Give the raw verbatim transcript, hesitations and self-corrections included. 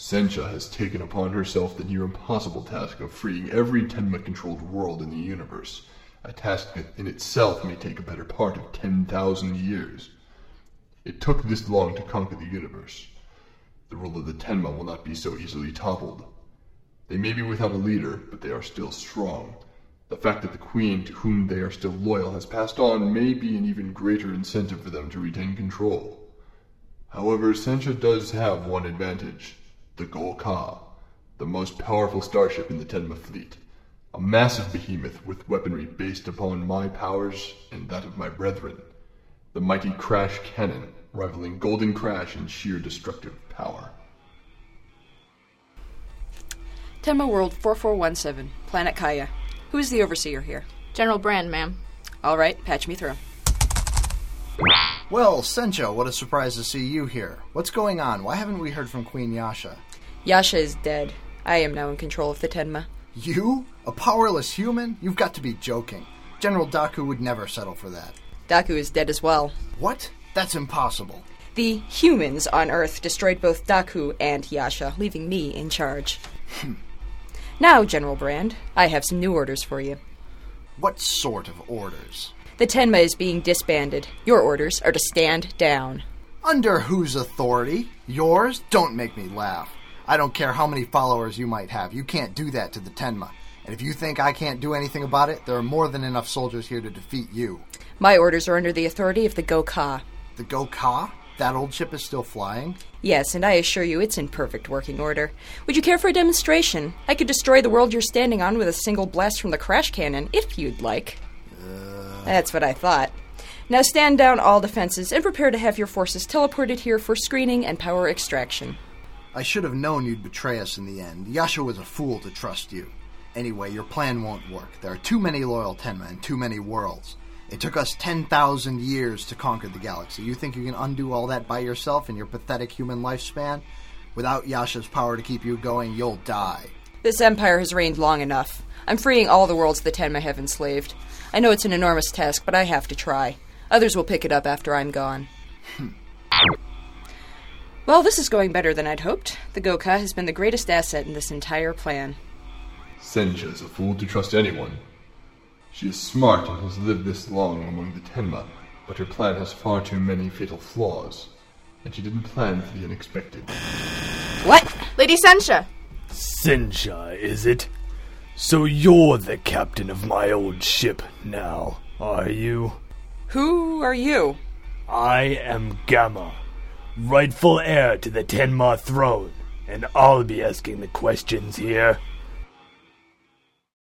Sencha has taken upon herself the near impossible task of freeing every Tenma-controlled world in the universe, a task that in itself may take a better part of ten thousand years. It took this long to conquer the universe. The rule of the Tenma will not be so easily toppled. They may be without a leader, but they are still strong. The fact that the Queen, to whom they are still loyal, has passed on may be an even greater incentive for them to retain control. However, Sencha does have one advantage: the Gol-Ka, the most powerful starship in the Tenma fleet. A massive behemoth with weaponry based upon my powers and that of my brethren. The mighty Crash Cannon, rivaling Golden Crash in sheer destructive power. Tenma World four four one seven, Planet Kaya. Who is the overseer here? General Brand, ma'am. All right, patch me through. Well, Sencha, what a surprise to see you here. What's going on? Why haven't we heard from Queen Yasha? Yasha is dead. I am now in control of the Tenma. You? A powerless human? You've got to be joking. General Daku would never settle for that. Daku is dead as well. What? That's impossible. The humans on Earth destroyed both Daku and Yasha, leaving me in charge. Now, General Brand, I have some new orders for you. What sort of orders? The Tenma is being disbanded. Your orders are to stand down. Under whose authority? Yours? Don't make me laugh. I don't care how many followers you might have. You can't do that to the Tenma. And if you think I can't do anything about it, there are more than enough soldiers here to defeat you. My orders are under the authority of the Gol-Ka. The Gol-Ka? That old ship is still flying? Yes, and I assure you it's in perfect working order. Would you care for a demonstration? I could destroy the world you're standing on with a single blast from the Crash Cannon, if you'd like. Uh... That's what I thought. Now stand down all defenses and prepare to have your forces teleported here for screening and power extraction. I should have known you'd betray us in the end. Yasha was a fool to trust you. Anyway, your plan won't work. There are too many loyal Tenma and too many worlds. It took us ten thousand years to conquer the galaxy. You think you can undo all that by yourself in your pathetic human lifespan? Without Yasha's power to keep you going, you'll die. This empire has reigned long enough. I'm freeing all the worlds the Tenma have enslaved. I know it's an enormous task, but I have to try. Others will pick it up after I'm gone. Well, this is going better than I'd hoped. The Gol-Ka has been the greatest asset in this entire plan. Sencha is a fool to trust anyone. She is smart and has lived this long among the Tenma, but her plan has far too many fatal flaws, and she didn't plan for the unexpected. What? Lady Sencha! Sencha, is it? So you're the captain of my old ship now, are you? Who are you? I am Gamma, rightful heir to the Tenma throne, and I'll be asking the questions here.